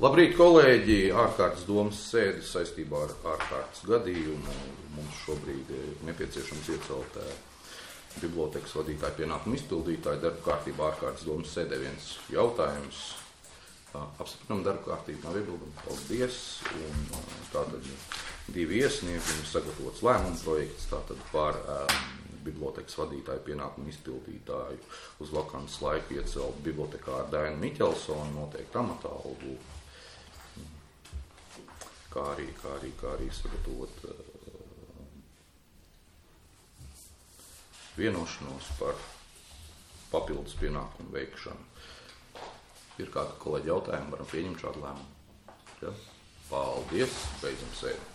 Labrīt, kolēģi! Ārkārtas domas sēdi saistībā ar ārkārtas gadījumu. Mums šobrīd ir nepieciešams iecelt bibliotekas vadītāju pienākumu izpildītāju darba kārtībā ārkārtas domas sēdē viens jautājums. Apstiprinām darba kārtību, nav iebildumi. Paldies! Un tātad divi iesniegumi sagatavots lēmumu projekts tātad par bibliotekas vadītāju pienākumu izpildītāju uz vakants laiku iecelt bibliotekāru Dainu Miķelsonu noteikti amatā algu, kā arī sagatavot vienošanos par papildus pienākumu veikšanu. Ir kādi kolēģi jautājumi, varam pieņemt šādu lēmumu? Ja? Paldies, beidzam sēdi.